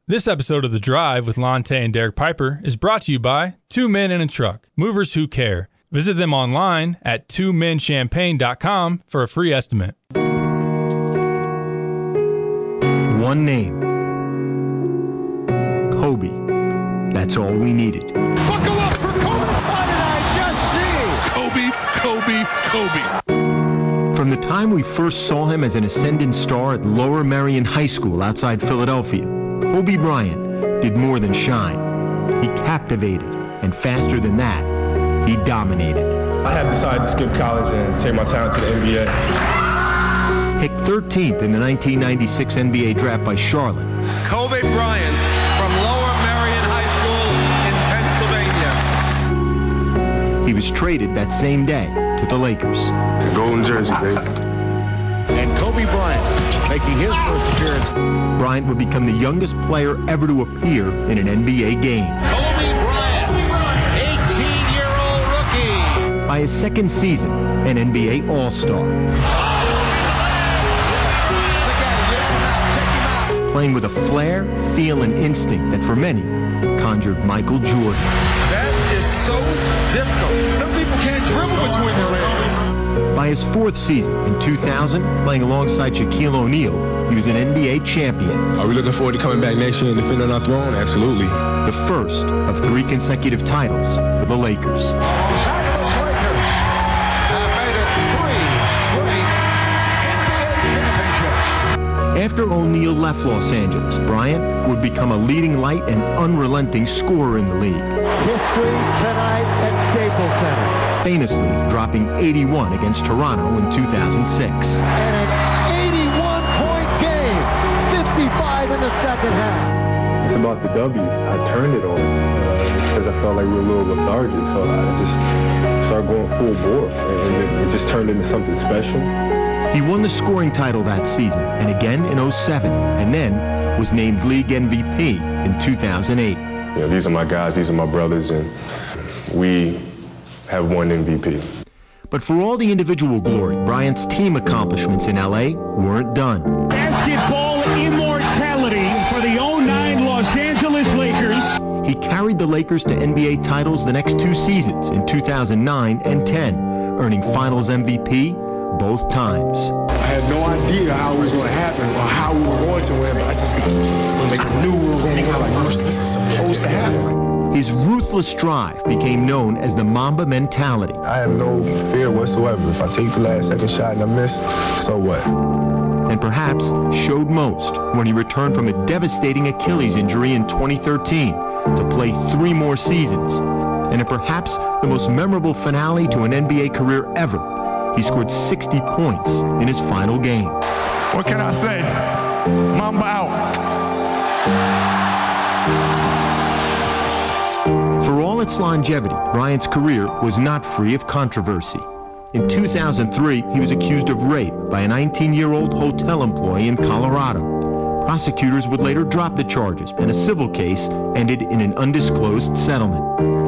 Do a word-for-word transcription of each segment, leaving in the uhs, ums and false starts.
This episode of The Drive with Lonte and Derek Piper is brought to you by Two Men in a Truck, movers who care. Visit them online at two men champagne dot com for a free estimate. One name. Kobe. That's all we needed. Buckle up for Kobe! What did I just see? Kobe, Kobe, Kobe. From the time we first saw him as an ascendant star at Lower Merion High School outside Philadelphia, Kobe Bryant did more than shine. He captivated, and faster than that, he dominated. I had decided to skip college and take my talent to the N B A. Picked thirteenth in the nineteen ninety-six N B A draft by Charlotte. Kobe Bryant from Lower Merion High School in Pennsylvania. He was traded that same day to the Lakers. Golden jersey, baby. And Kobe Bryant making his first appearance. Bryant would become the youngest player ever to appear in an N B A game. Kobe Bryant, eighteen-year-old rookie. By his second season, an N B A All-Star. Playing with a flair, feel, and instinct that for many conjured Michael Jordan. That is so difficult. Some people can't dribble between their legs. By his fourth season, in two thousand, playing alongside Shaquille O'Neal, he was an N B A champion. Are we looking forward to coming back next year and defending our throne? Absolutely. The first of three consecutive titles for the Lakers. Los Angeles Lakers have made it three straight N B A championships. After O'Neal left Los Angeles, Bryant would become a leading light and unrelenting scorer in the league. History tonight at Staples Center. Famously dropping eighty-one against Toronto in two thousand six. And an eighty-one point game. fifty-five in the second half. It's about the W. I turned it on uh, because I felt like we were a little lethargic, so I just started going full bore, and it, it just turned into something special. He won the scoring title that season, and again in oh seven, and then was named league M V P in two thousand eight. You know, these are my guys, these are my brothers, and we have won M V P. But for all the individual glory, Bryant's team accomplishments in L A weren't done. Basketball immortality for the oh nine Los Angeles Lakers. He carried the Lakers to N B A titles the next two seasons in two thousand nine and ten, earning Finals M V P both times. I had no idea how it was going to happen or how we were going to win, but I just like, knew we were going to win. Like, this is supposed to happen. His ruthless drive became known as the Mamba mentality. I have no fear whatsoever. If I take the last second shot and I miss, so what? And perhaps showed most when he returned from a devastating Achilles injury in twenty thirteen to play three more seasons. And in perhaps the most memorable finale to an N B A career ever, he scored sixty points in his final game. What can I say? Mamba out. For all its longevity, Bryant's career was not free of controversy. In two thousand three, he was accused of rape by a nineteen-year-old hotel employee in Colorado. Prosecutors would later drop the charges, and a civil case ended in an undisclosed settlement.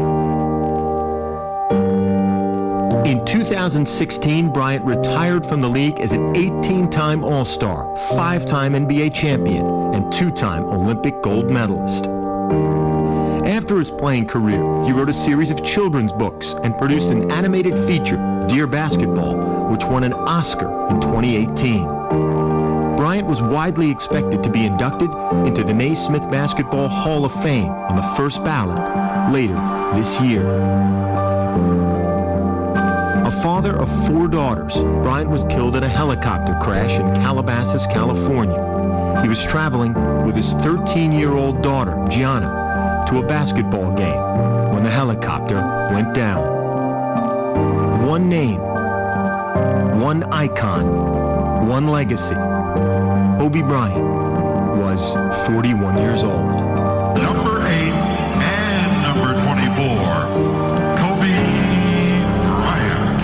In two thousand sixteen, Bryant retired from the league as an eighteen-time All-Star, five-time N B A champion, and two-time Olympic gold medalist. After his playing career, he wrote a series of children's books and produced an animated feature, Dear Basketball, which won an Oscar in twenty eighteen. Bryant was widely expected to be inducted into the Naismith Basketball Hall of Fame on the first ballot later this year. A father of four daughters, Bryant was killed in a helicopter crash in Calabasas, California. He was traveling with his thirteen-year-old daughter, Gianna, to a basketball game when the helicopter went down. One name, one icon, one legacy. Kobe Bryant was forty-one years old. Number eight and number twenty-four, Kobe Bryant.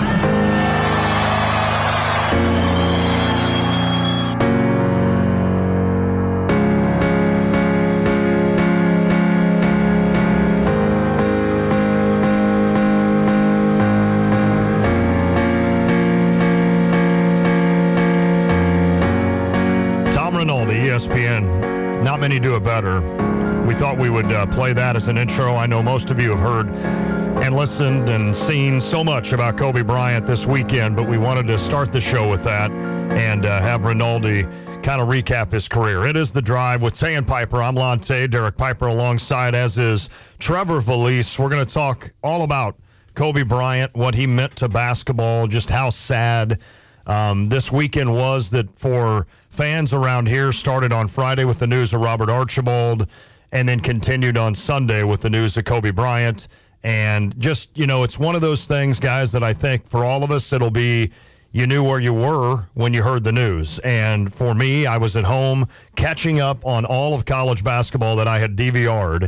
E S P N. Not many do a better. better. We thought we would uh, play that as an intro. I know most of you have heard and listened and seen so much about Kobe Bryant this weekend, but we wanted to start the show with that and uh, have Rinaldi kind of recap his career. It is The Drive with Tay and Piper. I'm Lonte, Derek Piper alongside, as is Trevor Valise. We're going to talk all about Kobe Bryant, what he meant to basketball, just how sad um, this weekend was that for fans around here. Started on Friday with the news of Robert Archibald and then continued on Sunday with the news of Kobe Bryant. And just, you know, it's one of those things, guys, that I think for all of us, it'll be you knew where you were when you heard the news. And for me, I was at home catching up on all of college basketball that I had D V R'd.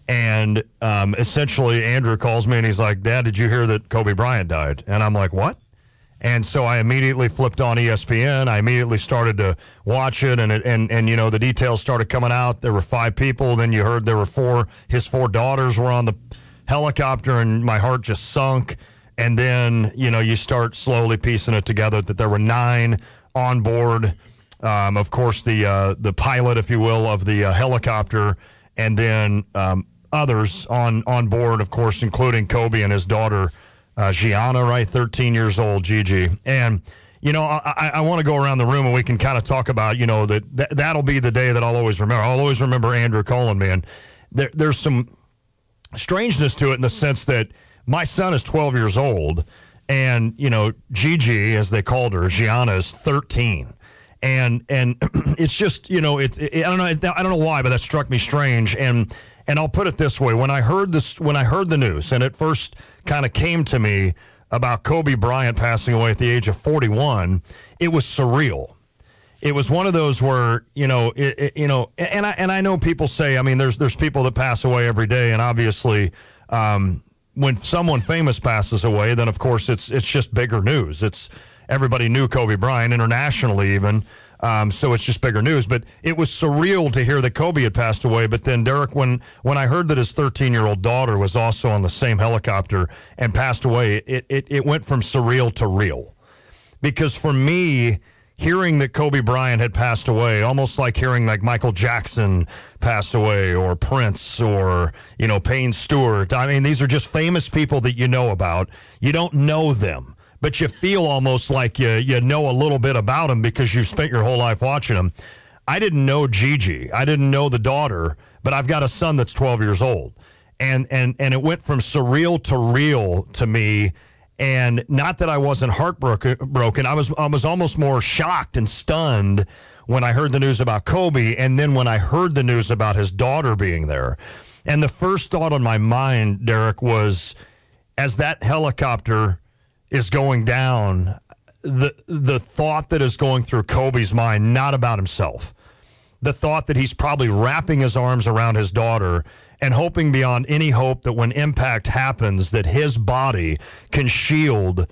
And um, essentially, Andrew calls me and he's like, Dad, did you hear that Kobe Bryant died? And I'm like, what? And so I immediately flipped on E S P N. I immediately started to watch it, and, it, and, and you know, the details started coming out. There were five people. Then you heard there were four. His four daughters were on the helicopter, and my heart just sunk. And then, you know, you start slowly piecing it together that there were nine on board. Um, of course, the uh, the pilot, if you will, of the uh, helicopter, and then um, others on, on board, of course, including Kobe and his daughter, uh, Gianna, right, thirteen years old, Gigi. And, you know, I, I want to go around the room and we can kind of talk about, you know, that, that that'll be the day that I'll always remember. I'll always remember Andrew calling me. And there, there's some strangeness to it in the sense that my son is twelve years old, and, you know, Gigi, as they called her, Gianna, is thirteen. And and it's just, you know, it, it, I don't know, I don't know why, but that struck me strange. And and I'll put it this way: when I heard this, when I heard the news, and it first kind of came to me about Kobe Bryant passing away at the age of forty-one, it was surreal. It was one of those where, you know, it, it, you know, and I and I know people say, I mean, there's there's people that pass away every day, and obviously, um, when someone famous passes away, then of course it's it's just bigger news. It's everybody knew Kobe Bryant internationally, even. Um, so it's just bigger news. But it was surreal to hear that Kobe had passed away. But then, Derek, when, when I heard that his thirteen-year-old daughter was also on the same helicopter and passed away, it, it, it went from surreal to real. Because for me, hearing that Kobe Bryant had passed away, almost like hearing like Michael Jackson passed away or Prince or, you know, Payne Stewart. I mean, these are just famous people that you know about. You don't know them, but you feel almost like you, you know a little bit about them because you've spent your whole life watching them. I didn't know Gigi. I didn't know the daughter, but I've got a son that's twelve years old. And and and it went from surreal to real to me. And not that I wasn't heartbroken, broken. I was I was almost more shocked and stunned when I heard the news about Kobe, and then when I heard the news about his daughter being there. And the first thought on my mind, Derek, was as that helicopter is going down, the the thought that is going through Kobe's mind, not about himself, the thought that he's probably wrapping his arms around his daughter and hoping beyond any hope that when impact happens, that his body can shield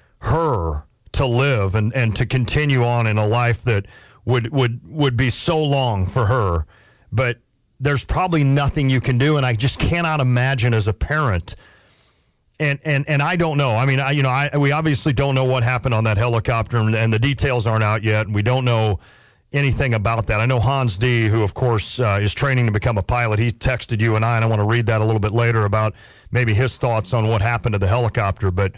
her to live and, and to continue on in a life that would, would, would be so long for her. But there's probably nothing you can do, and I just cannot imagine as a parent. And and and I don't know. I mean, I, you know, I we obviously don't know what happened on that helicopter, and, and the details aren't out yet, and we don't know anything about that. I know Hans D, who, of course, uh, is training to become a pilot, he texted you and I, and I want to read that a little bit later about maybe his thoughts on what happened to the helicopter. But,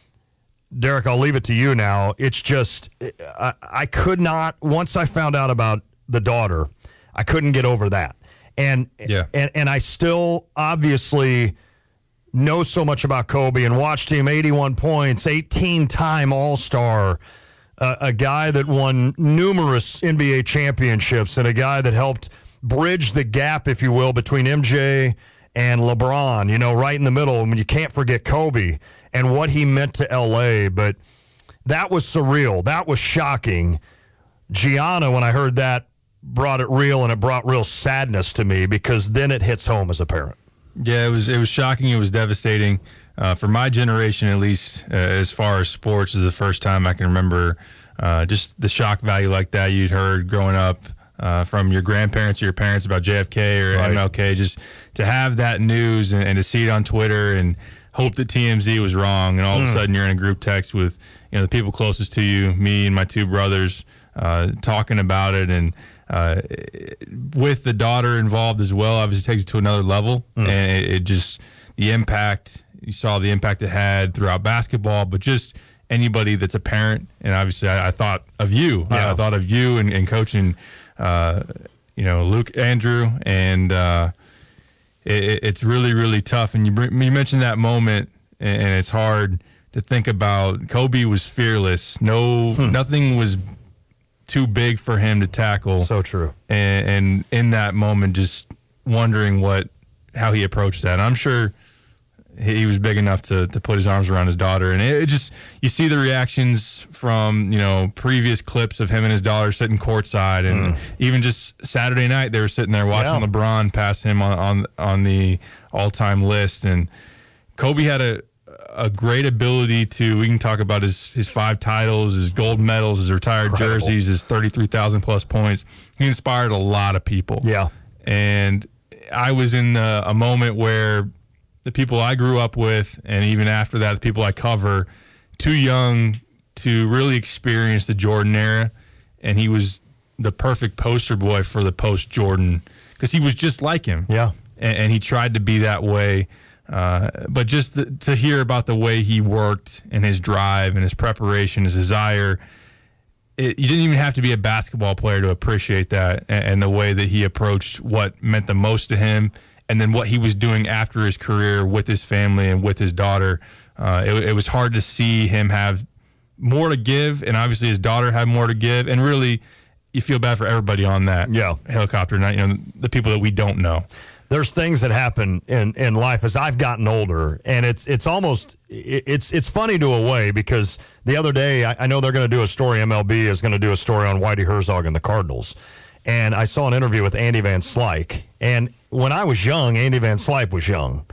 Derek, I'll leave it to you now. It's just, I, I could not, once I found out about the daughter, I couldn't get over that. And, yeah. and, and I still obviously know so much about Kobe and watched him, eighty-one points, eighteen-time All-Star, Uh, a guy that won numerous N B A championships and a guy that helped bridge the gap, if you will, between M J and LeBron, you know, right in the middle. I mean, you can't forget Kobe and what he meant to L A, but that was surreal. That was shocking. Gianna, when I heard that, brought it real, and it brought real sadness to me because then it hits home as a parent. Yeah, it was it was shocking. It was devastating. Uh, for my generation, at least, uh, as far as sports, is the first time I can remember uh, just the shock value like that you'd heard growing up uh, from your grandparents or your parents about J F K or right. M L K. Just to have that news and, and to see it on Twitter and hope that T M Z was wrong, and all mm. of a sudden you're in a group text with, you know, the people closest to you, me and my two brothers, uh, talking about it. And uh, with the daughter involved as well, obviously takes it to another level. Mm. And it, it just, the impact, you saw the impact it had throughout basketball, but just anybody that's a parent. And obviously I, I thought of you. Yeah. I, I thought of you and, and coaching, uh, you know, Luke, Andrew, and uh, it, it's really, really tough. And you, you mentioned that moment, and it's hard to think about. Kobe was fearless. No, hmm. nothing was too big for him to tackle. So true. And, and in that moment, just wondering what, how he approached that. And I'm sure he was big enough to to put his arms around his daughter. And it, it just, you see the reactions from, you know, previous clips of him and his daughter sitting courtside, and mm. even just Saturday night they were sitting there watching yeah. LeBron pass him on on on the all-time list. And Kobe had a a great ability to, we can talk about his, his five titles, his gold medals, his retired Incredible. jerseys, his thirty-three thousand plus points. He inspired a lot of people. Yeah. And I was in a, a moment where the people I grew up with, and even after that, the people I cover, too young to really experience the Jordan era. And he was the perfect poster boy for the post-Jordan, because he was just like him. Yeah. And, and he tried to be that way. Uh, but just the, to hear about the way he worked and his drive and his preparation, his desire, it, you didn't even have to be a basketball player to appreciate that, and, and the way that he approached what meant the most to him, and then what he was doing after his career with his family and with his daughter. Uh, it, it was hard to see him have more to give, and obviously his daughter had more to give, and really you feel bad for everybody on that yeah. helicopter, not, you know, the people that we don't know. There's things that happen in, in life as I've gotten older, and it's it's almost it's it's funny to a way, because the other day I, I know they're going to do a story. M L B is going to do a story on Whitey Herzog and the Cardinals, and I saw an interview with Andy Van Slyke. And when I was young, Andy Van Slyke was young,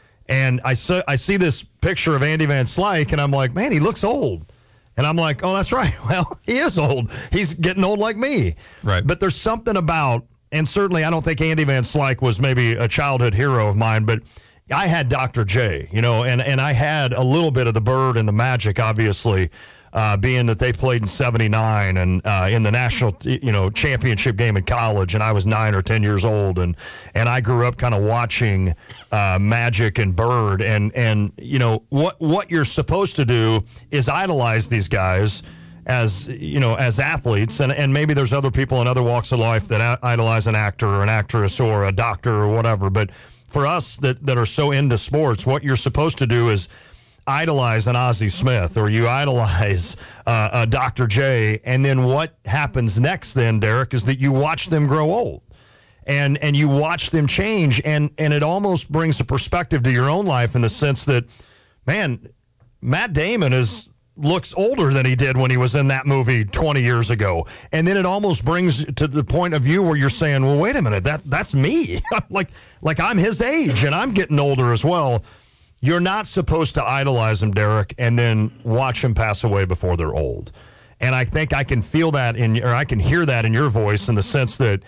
and I saw I see this picture of Andy Van Slyke, and I'm like, man, he looks old. And I'm like, oh, that's right. Well, he is old. He's getting old like me. Right. But there's something about. And certainly, I don't think Andy Van Slyke was maybe a childhood hero of mine, but I had Doctor J, you know, and, and I had a little bit of the Bird and the Magic, obviously, uh, being that they played in seventy-nine and uh, in the national, you know, championship game in college, and I was nine or ten years old, and and I grew up kind of watching uh, Magic and Bird, and and you know what what you're supposed to do is idolize these guys as, you know, as athletes, and, and maybe there's other people in other walks of life that idolize an actor or an actress or a doctor or whatever. But for us that, that are so into sports, what you're supposed to do is idolize an Ozzie Smith, or you idolize uh, a Doctor J, and then what happens next then, Derek, is that you watch them grow old. And and you watch them change, and, and it almost brings a perspective to your own life in the sense that, man, Matt Damon is looks older than he did when he was in that movie twenty years ago. And then it almost brings to the point of view where you're saying, well, wait a minute, that that's me. like like I'm his age and I'm getting older as well. You're not supposed to idolize them, Derek, and then watch them pass away before they're old. And I think I can feel that in, or I can hear that in your voice, in the sense that,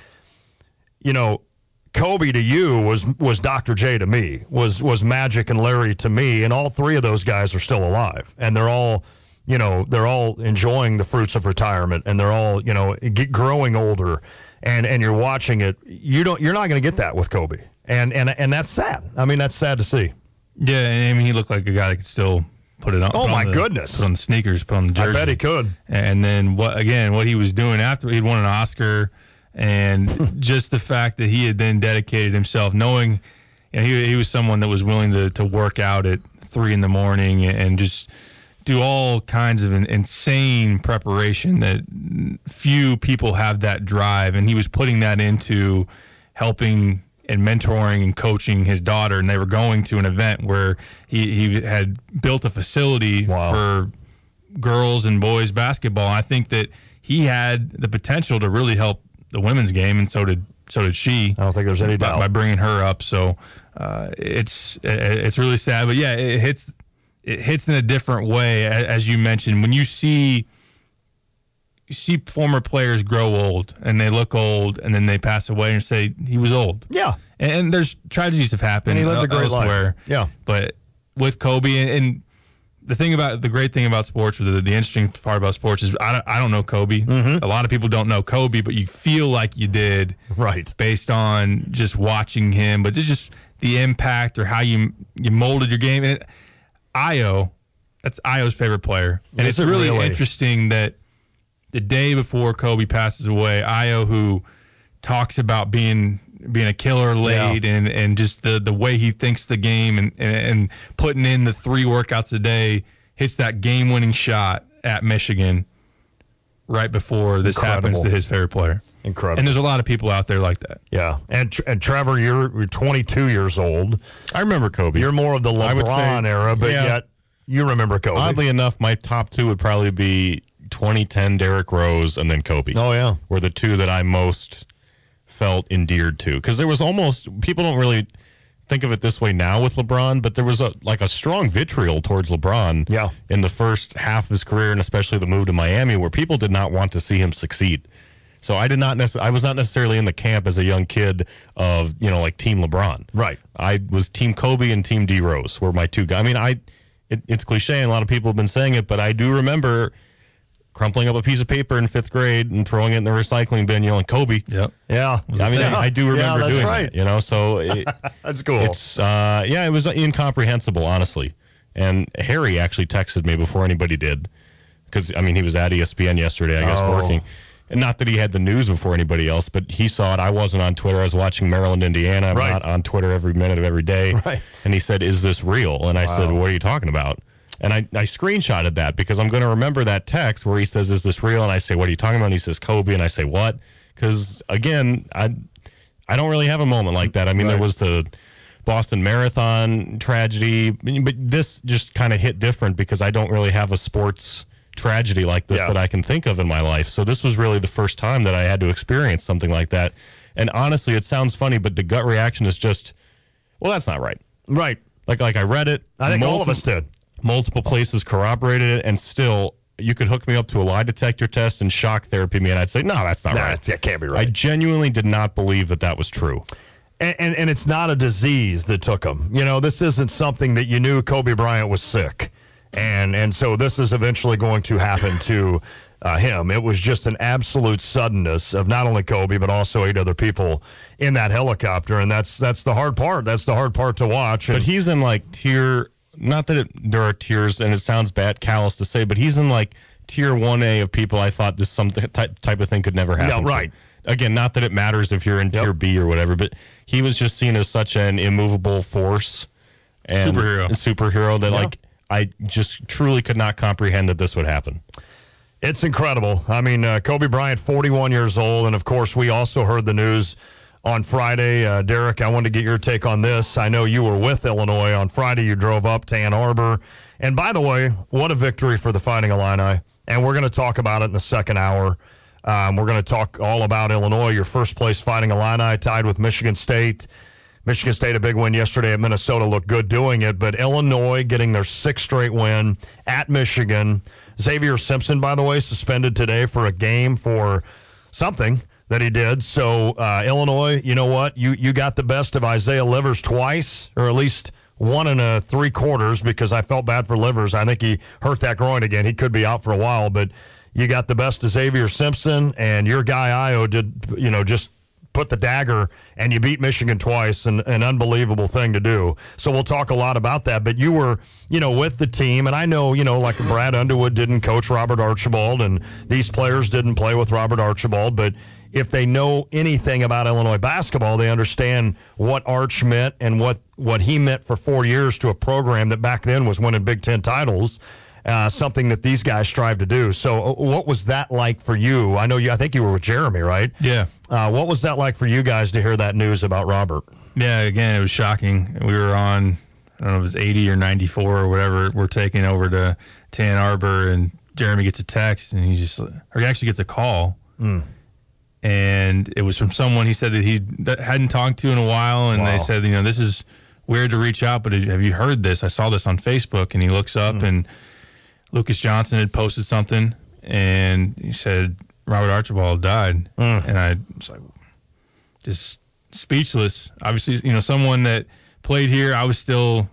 you know, Kobe to you was was Doctor J to me, was was Magic and Larry to me, and all three of those guys are still alive, and they're all, you know, they're all enjoying the fruits of retirement, and they're all, you know, get growing older, and, and you're watching it. You don't, you're not going to get that with Kobe, and and and that's sad. I mean, that's sad to see. Yeah, I mean, he looked like a guy that could still put it on. Oh put my on the, goodness! Put on the sneakers, put on the jersey. I bet he could. And then what? Again, what he was doing after he'd won an Oscar, and just the fact that he had then dedicated himself, knowing, you know, he he was someone that was willing to to work out at three in the morning and just do all kinds of an insane preparation that few people have that drive, and he was putting that into helping and mentoring and coaching his daughter, and they were going to an event where he, he had built a facility wow. for girls and boys basketball. I think that he had the potential to really help the women's game, and so did so did she. I don't think there's any doubt by, by bringing her up. So uh, it's it's really sad, but yeah, it hits. It hits in a different way, as you mentioned. When you see you see former players grow old, and they look old, and then they pass away, and say he was old. Yeah, and, and there's tragedies have happened and he lived a great elsewhere. Life. Yeah, but with Kobe, and, and the thing about the great thing about sports, or the, the interesting part about sports, is I don't, I don't know Kobe. Mm-hmm. A lot of people don't know Kobe, but you feel like you did, right? Based on just watching him, but it's just the impact or how you you molded your game. And it, Io, that's Io's favorite player, and Is it's it really, really interesting that the day before Kobe passes away, Io, who talks about being being a killer late, yeah. and, and just the, the way he thinks the game, and, and, and putting in the three workouts a day, hits that game-winning shot at Michigan right before this Incredible. happens to his favorite player. Incredible. And there's a lot of people out there like that. Yeah. And and Trevor, you're, you're twenty-two years old. I remember Kobe. You're more of the LeBron say, era, but yeah. yet you remember Kobe. Oddly enough, my top two would probably be twenty ten Derrick Rose and then Kobe. Oh, yeah. Were the two that I most felt endeared to, because there was almost, people don't really think of it this way now with LeBron, but there was a like a strong vitriol towards LeBron yeah. in the first half of his career, and especially the move to Miami, where people did not want to see him succeed. So I did not necessarily, I was not necessarily in the camp as a young kid of, you know, like Team LeBron. Right. I was Team Kobe and Team D Rose were my two guys. I mean, I it, it's cliche and a lot of people have been saying it, but I do remember crumpling up a piece of paper in fifth grade and throwing it in the recycling bin, yelling Kobe. Yep. Yeah. I mean, I, I do remember yeah, doing right. that, you know, so it, that's cool. It's, uh, yeah, it was incomprehensible, honestly. And Harry actually texted me before anybody did, because, I mean, he was at E S P N yesterday, I guess, oh. working. And not that he had the news before anybody else, but he saw it. I wasn't on Twitter. I was watching Maryland, Indiana. I'm right. not on Twitter every minute of every day. Right. And he said, "Is this real?" And I wow. said, "What are you talking about?" And I, I screenshotted that because I'm going to remember that text where he says, "Is this real?" And I say, "What are you talking about?" And he says, "Kobe." And I say, "What?" Because, again, I I don't really have a moment like that. I mean, right. there was the Boston Marathon tragedy, but this just kind of hit different because I don't really have a sports tragedy like this yeah. that I can think of in my life. So this was really the first time that I had to experience something like that. And honestly, it sounds funny, but the gut reaction is just, well, that's not right. Right. Like, like I read it. I think multiple, all of us did. Multiple places corroborated it, and still, you could hook me up to a lie detector test and shock therapy me, and I'd say, no, that's not nah, right. That can't be right. I genuinely did not believe that that was true. And, and, and it's not a disease that took him. You know, this isn't something that you knew Kobe Bryant was sick. And and so this is eventually going to happen to uh, him. It was just an absolute suddenness of not only Kobe, but also eight other people in that helicopter. And that's that's the hard part. That's the hard part to watch. And but he's in like tier, not that it, there are tiers, and it sounds bad, callous to say, but he's in like tier one A of people I thought this some type, type of thing could never happen. Yeah, right. To. Again, not that it matters if you're in yep. tier B or whatever, but he was just seen as such an immovable force and superhero, superhero that yeah. like, I just truly could not comprehend that this would happen. It's incredible. I mean, uh, Kobe Bryant, forty-one years old, and of course, we also heard the news on Friday. Uh, Derek, I wanted to get your take on this. I know you were with Illinois on Friday. You drove up to Ann Arbor. And by the way, what a victory for the Fighting Illini. And we're going to talk about it in the second hour. Um, we're going to talk all about Illinois, your first place Fighting Illini, tied with Michigan State. Michigan State, a big win yesterday at Minnesota, looked good doing it. But Illinois getting their sixth straight win at Michigan. Xavier Simpson, by the way, suspended today for a game for something that he did. So uh, Illinois, you know what? You you got the best of Isaiah Livers twice, or at least one and a three quarters, because I felt bad for Livers. I think he hurt that groin again. He could be out for a while. But you got the best of Xavier Simpson, and your guy Io did, you know, just put the dagger, and you beat Michigan twice, an, an unbelievable thing to do. So we'll talk a lot about that. But you were, you know, with the team, and I know, you know, like Brad Underwood didn't coach Robert Archibald, and these players didn't play with Robert Archibald, but if they know anything about Illinois basketball, they understand what Arch meant and what, what he meant for four years to a program that back then was winning Big Ten titles. Uh, something that these guys strive to do. So uh, what was that like for you? I know you, I think you were with Jeremy, right? Yeah. Uh, what was that like for you guys to hear that news about Robert? Yeah, again, it was shocking. We were on, I don't know, it was eighty or ninety-four or whatever. We're taking over to, to Ann Arbor, and Jeremy gets a text, and he just, or he actually gets a call. Mm. And it was from someone he said that he that hadn't talked to in a while, and Wow. they said, you know, this is weird to reach out, but have you heard this? I saw this on Facebook. And he looks up, mm. and Lucas Johnson had posted something, and he said Robert Archibald died. Mm. And I was like, just speechless. Obviously, you know, someone that played here, I was still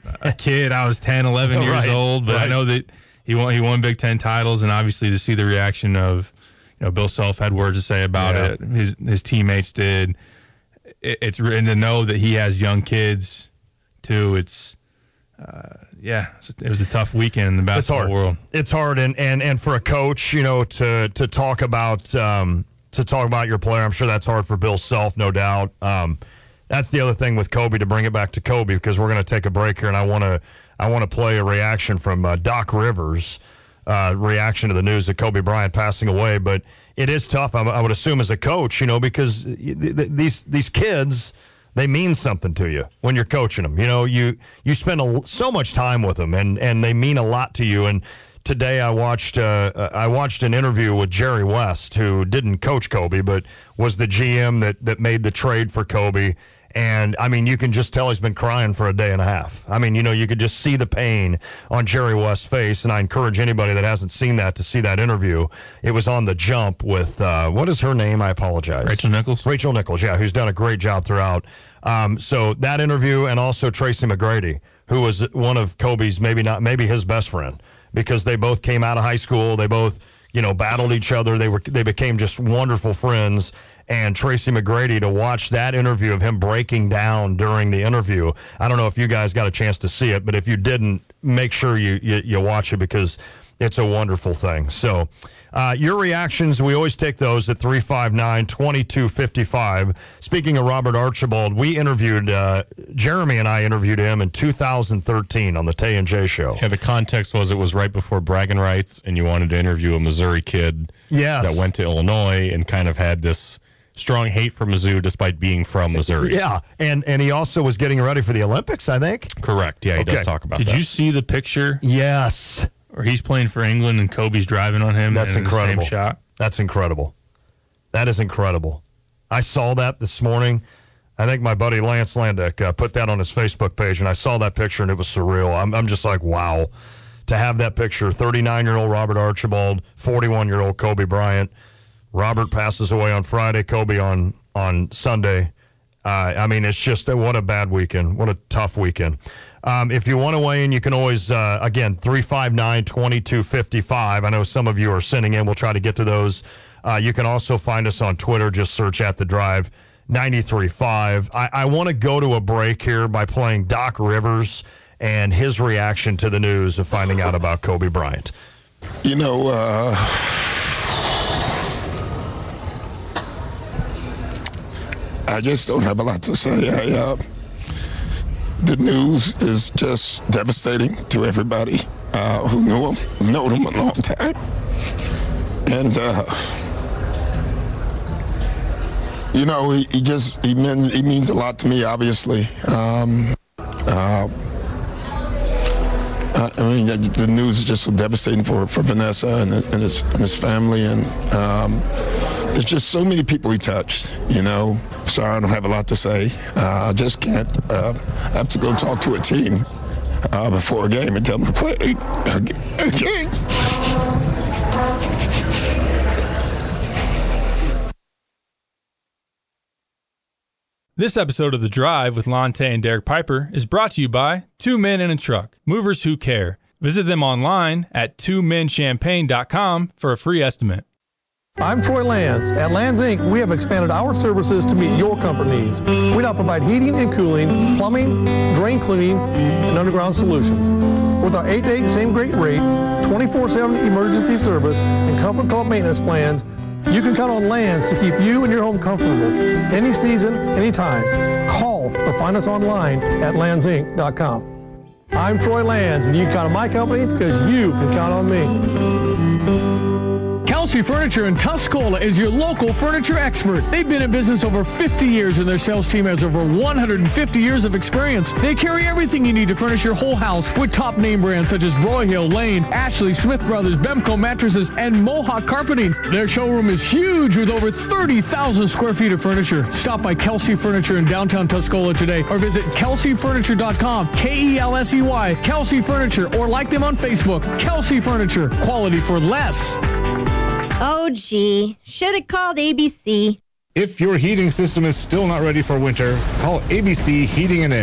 a kid. I was ten, eleven years right, old, but right. I know that he won he won Big Ten titles, and obviously to see the reaction of, you know, Bill Self had words to say about yeah. it. His his teammates did. It, it's and to know that he has young kids too. It's uh, yeah, it was a tough weekend in the basketball it's hard. world. It's hard, and, and and for a coach, you know, to to talk about um, to talk about your player, I'm sure that's hard for Bill Self, no doubt. Um, that's the other thing with Kobe. To bring it back to Kobe, because we're going to take a break here, and I want to I want to play a reaction from uh, Doc Rivers, uh, reaction to the news of Kobe Bryant passing away. But it is tough, I, I would assume, as a coach, you know, because th- th- these these kids, they mean something to you when you're coaching them. You know, you you spend a, so much time with them, and, and they mean a lot to you. And today I watched uh, I watched an interview with Jerry West, who didn't coach Kobe, but was the G M that that made the trade for Kobe. And, I mean, you can just tell he's been crying for a day and a half. I mean, you know, you could just see the pain on Jerry West's face, and I encourage anybody that hasn't seen that to see that interview. It was on The Jump with, uh, what is her name? I apologize. Rachel Nichols. Rachel Nichols, yeah, who's done a great job throughout. Um, so that interview, and also Tracy McGrady, who was one of Kobe's, maybe not, maybe his best friend, because they both came out of high school. They both, you know, battled each other. They were, they became just wonderful friends. And Tracy McGrady, to watch that interview of him breaking down during the interview. I don't know if you guys got a chance to see it, but if you didn't, make sure you you, you watch it, because it's a wonderful thing. So uh, your reactions, we always take those at three five nine, two two five five. Speaking of Robert Archibald, we interviewed, uh, Jeremy and I interviewed him in two thousand thirteen on the Tay and Jay show. Yeah, the context was it was right before bragging rights, and you wanted to interview a Missouri kid yes. that went to Illinois and kind of had this strong hate for Mizzou despite being from Missouri. Yeah, and and he also was getting ready for the Olympics, I think. Correct. Yeah, he Okay. does talk about Did that. you see the picture Yes. where he's playing for England and Kobe's driving on him? That's in incredible. The same shot? That's incredible. That is incredible. I saw that this morning. I think my buddy Lance Landek uh, put that on his Facebook page, and I saw that picture, and it was surreal. I'm, I'm just like, wow. To have that picture, thirty-nine-year-old Robert Archibald, forty-one-year-old Kobe Bryant. Robert passes away on Friday, Kobe on, on Sunday. Uh, I mean, it's just, a, what a bad weekend. What a tough weekend. Um, if you want to weigh in, you can always, uh, again, three five nine, two two five five. I know some of you are sending in. We'll try to get to those. Uh, you can also find us on Twitter. Just search at The Drive ninety-three point five. I, I want to go to a break here by playing Doc Rivers and his reaction to the news of finding out about Kobe Bryant. You know, uh, I just don't have a lot to say. I, uh, the news is just devastating to everybody uh, who knew him, known him a long time. And, uh, you know, he, he just, he, mean, he means a lot to me, obviously. Um, uh, I mean, the news is just so devastating for, for Vanessa and, and, his, and his family. And um, there's just so many people he touched, you know. Sorry, I don't have a lot to say. Uh, I just can't. Uh, I have to go talk to a team uh, before a game and tell them to play a, a game. This episode of The Drive with Lante and Derek Piper is brought to you by Two Men in a Truck, movers who care. Visit them online at two men champagne dot com for a free estimate. I'm Troy Lands. At Lands Incorporated, we have expanded our services to meet your comfort needs. We now provide heating and cooling, plumbing, drain cleaning, and underground solutions. With our eight day same great rate, twenty-four seven emergency service, and Comfort Club maintenance plans, you can count on Lands to keep you and your home comfortable. Any season, anytime. Call or find us online at lands inc dot com. I'm Troy Lands, and you can count on my company because you can count on me. Kelsey Furniture in Tuscola is your local furniture expert. They've been in business over fifty years, and their sales team has over one hundred fifty years of experience. They carry everything you need to furnish your whole house with top name brands such as Broyhill, Lane, Ashley, Smith Brothers, Bemco mattresses, and Mohawk carpeting. Their showroom is huge with over thirty thousand square feet of furniture. Stop by Kelsey Furniture in downtown Tuscola today or visit kelsey furniture dot com, K E L S E Y, Kelsey Furniture, or like them on Facebook. Kelsey Furniture, quality for less. Oh, gee. Should have called A B C. If your heating system is still not ready for winter, call A B C Heating and Air.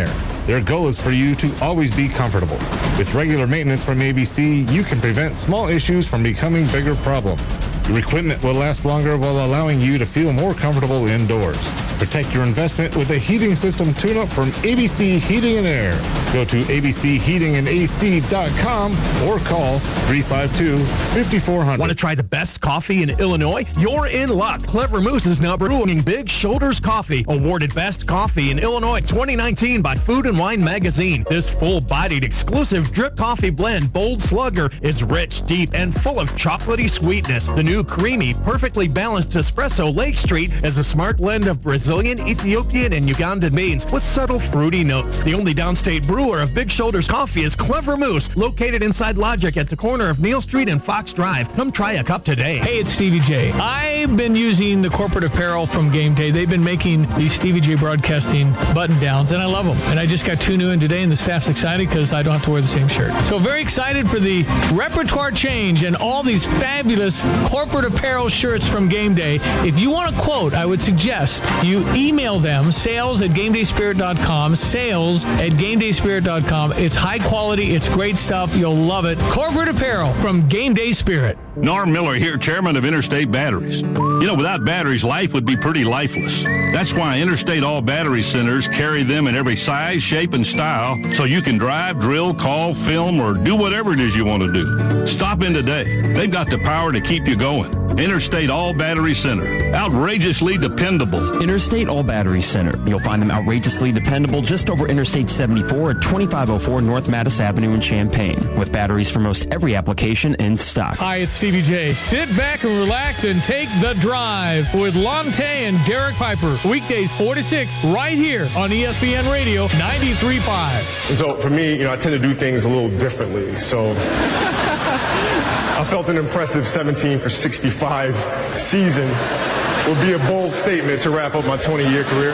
Their goal is for you to always be comfortable. With regular maintenance from A B C, you can prevent small issues from becoming bigger problems. Your equipment will last longer while allowing you to feel more comfortable indoors. Protect your investment with a heating system tune-up from A B C Heating and Air. Go to A B C heating and A C dot com or call three five two, five four zero zero. Want to try the best coffee in Illinois? You're in luck. Clever Moose is now brewing Big Shoulders Coffee, awarded Best Coffee in Illinois twenty nineteen by Food and Wine Magazine. This full-bodied, exclusive drip coffee blend, Bold Slugger, is rich, deep, and full of chocolatey sweetness. The new creamy, perfectly balanced espresso Lake Street is a smart blend of Brazilian, Ethiopian, and Ugandan beans with subtle fruity notes. The only downstate brewer of Big Shoulders Coffee is Clever Moose, located inside Logic at the corner of Neal Street and Fox Drive. Come try a cup today. Hey, it's Stevie J. I've been using the corporate apparel from Game Day. They've been making these Stevie J Broadcasting button-downs, and I love them. And I just got two new in today, and the staff's excited because I don't have to wear the same shirt. So very excited for the repertoire change and all these fabulous corporate apparel shirts from Game Day. If you want a quote, I would suggest you email them, sales at game day spirit dot com, sales at game day spirit dot com. It's high quality. It's great stuff. You'll love it. Corporate apparel from Game Day Spirit. Norm Miller here, chairman of Interstate Batteries. You know, without batteries, life would be pretty lifeless. That's why Interstate All Battery Centers carry them in every size, shape, and style so you can drive, drill, call, film, or do whatever it is you want to do. Stop in today. They've got the power to keep you going. Interstate All Battery Center. Outrageously dependable. Interstate All Battery Center. You'll find them outrageously dependable just over Interstate seventy-four at twenty-five oh four North Mattis Avenue in Champaign, with batteries for most every application in stock. Hi, it's Stevie J. Sit back and relax and take the drive with Lonte and Derek Piper. Weekdays four to six right here on E S P N Radio ninety-three point five. So for me, you know, I tend to do things a little differently. So I felt an impressive seventeen for sixty-five season would be a bold statement to wrap up my twenty-year career.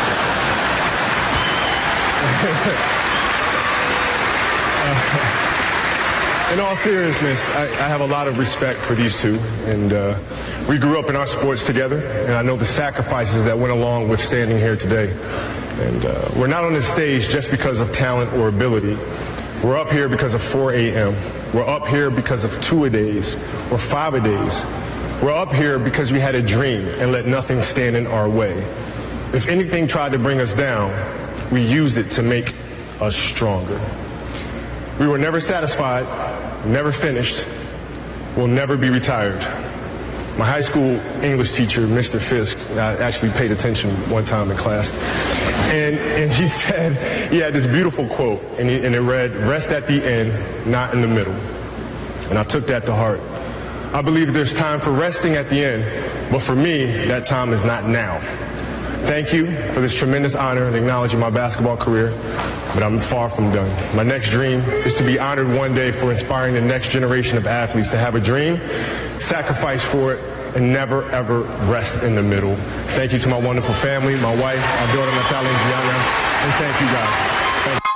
uh, in all seriousness, I, I have a lot of respect for these two, and uh, we grew up in our sports together, and I know the sacrifices that went along with standing here today. And uh, we're not on this stage just because of talent or ability. We're up here because of four a.m. We're up here because of two-a-days or five-a-days. We're up here because we had a dream and let nothing stand in our way. If anything tried to bring us down, we used it to make us stronger. We were never satisfied, never finished, will never be retired. My high school English teacher, Mister Fisk, I actually paid attention one time in class, and, and he said, he had this beautiful quote, and, he, and it read, "Rest at the end, not in the middle." And I took that to heart. I believe there's time for resting at the end, but for me, that time is not now. Thank you for this tremendous honor in acknowledging my basketball career, but I'm far from done. My next dream is to be honored one day for inspiring the next generation of athletes to have a dream, sacrifice for it, and never, ever rest in the middle. Thank you to my wonderful family, my wife, our daughter, Natalia and Gianna, and thank you guys. Thank you.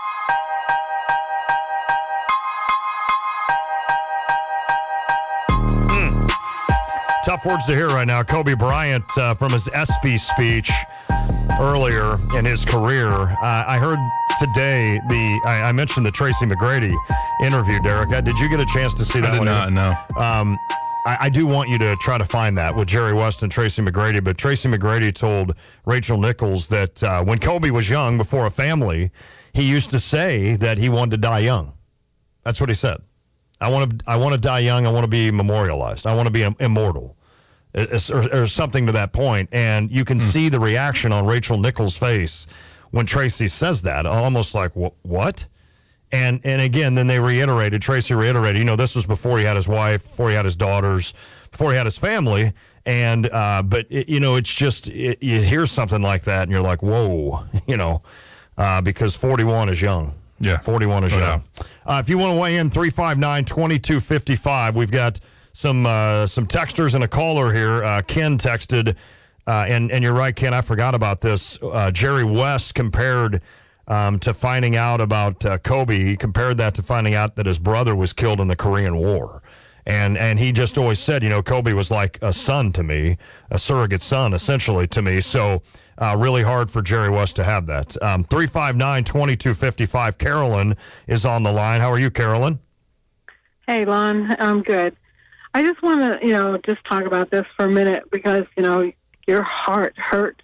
Tough words to hear right now. Kobe Bryant uh, from his ESPY speech earlier in his career. Uh, I heard today the, I, I mentioned the Tracy McGrady interview, Derek. Uh, did you get a chance to see that I did one? not, no. Um, I, I do want you to try to find that with Jerry West and Tracy McGrady, but Tracy McGrady told Rachel Nichols that uh, when Kobe was young, before a family, he used to say that he wanted to die young. That's what he said. I want to I want to die young. I want to be memorialized. I want to be immortal, or, or something to that point. And you can mm. see the reaction on Rachel Nichols' face when Tracy says that, almost like, what? And and again, then they reiterated, Tracy reiterated, you know, this was before he had his wife, before he had his daughters, before he had his family. And, uh, but, it, you know, it's just, it, you hear something like that and you're like, whoa, you know, uh, because forty-one is young. Yeah. forty-one is oh, young. Yeah. Uh, if you want to weigh in, three five nine, two two five five. We've got some uh, some texters and a caller here. Uh, Ken texted, uh, and, and you're right, Ken, I forgot about this. Uh, Jerry West compared um, to finding out about uh, Kobe. He compared that to finding out that his brother was killed in the Korean War. And and he just always said, you know, Kobe was like a son to me, a surrogate son, essentially, to me. So Uh, really hard for Jerry West to have that. Um, three five nine, two two five five. Carolyn is on the line. How are you, Carolyn? Hey, Lon. I'm good. I just want to, you know, just talk about this for a minute because, you know, your heart hurts.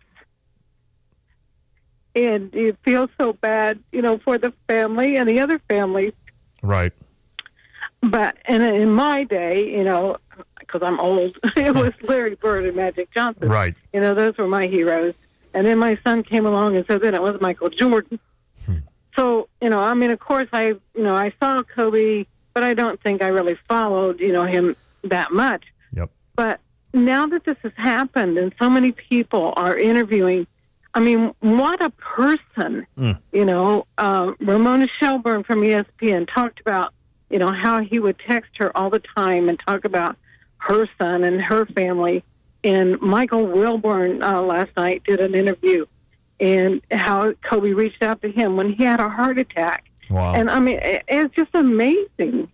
And you feel so bad, you know, for the family and the other families. Right. But in, in my day, you know, because I'm old, it was Larry Bird and Magic Johnson. Right. You know, those were my heroes. And then my son came along and said, then it was Michael Jordan. Hmm. So, you know, I mean, of course, I, you know, I saw Kobe, but I don't think I really followed, you know, him that much. Yep. But now that this has happened and so many people are interviewing, I mean, what a person. Mm. You know, uh, Ramona Shelburne from E S P N talked about, you know, how he would text her all the time and talk about her son and her family. And Michael Wilburn uh, last night did an interview and how Kobe reached out to him when he had a heart attack. Wow. And, I mean, it, it's just amazing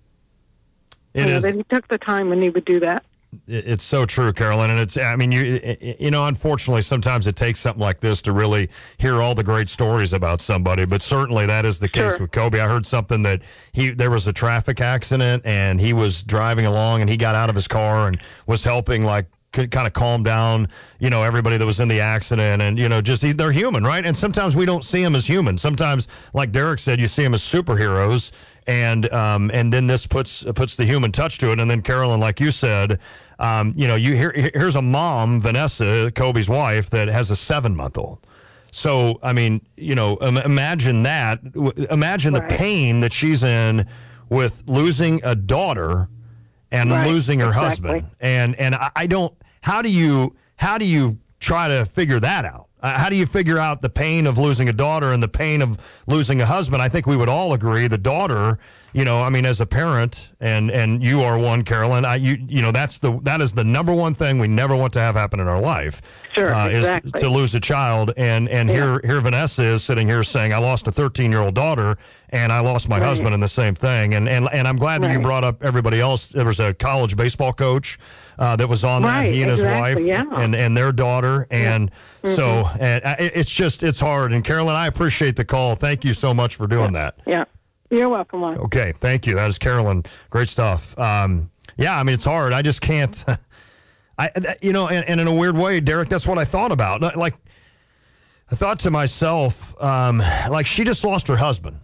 it you know, is. that he took the time when he would do that. It's so true, Carolyn, and it's, I mean, you you know, unfortunately, sometimes it takes something like this to really hear all the great stories about somebody, but certainly that is the case Sure. with Kobe. I heard something that he there was a traffic accident, and he was driving along, and he got out of his car and was helping, like, kind of calm down, you know, everybody that was in the accident, and, you know, just, they're human, right? And sometimes we don't see them as human. Sometimes, like Derek said, you see them as superheroes, and um, and then this puts puts the human touch to it. And then, Carolyn, like you said, um, you know, you hear, here's a mom, Vanessa, Kobe's wife, that has a seven-month-old. So, I mean, you know, um, imagine that. Imagine right. the pain that she's in with losing a daughter and right. losing her exactly. husband. And and I, I don't. How do you how do you try to figure that out? Uh, how do you figure out the pain of losing a daughter and the pain of losing a husband? I think we would all agree the daughter, you know, I mean, as a parent, and and you are one, Carolyn, I, you you know, that's the that is the number one thing we never want to have happen in our life. Sure, uh, exactly. Is to lose a child. And and yeah. here here Vanessa is sitting here saying, I lost a thirteen-year-old daughter, and I lost my right. husband in the same thing. And and and I'm glad that right. you brought up everybody else. There was a college baseball coach uh, that was on right, that, he and exactly, his wife yeah. and, and their daughter. And yeah. so mm-hmm. and it's just, it's hard. And Carolyn, I appreciate the call. Thank you so much for doing yeah. that. Yeah. You're welcome, Lon. Okay, thank you. That is Carolyn. Great stuff. Um, yeah, I mean, it's hard. I just can't, I, you know, and, and in a weird way, Derek, that's what I thought about. Like, I thought to myself, um, like, she just lost her husband.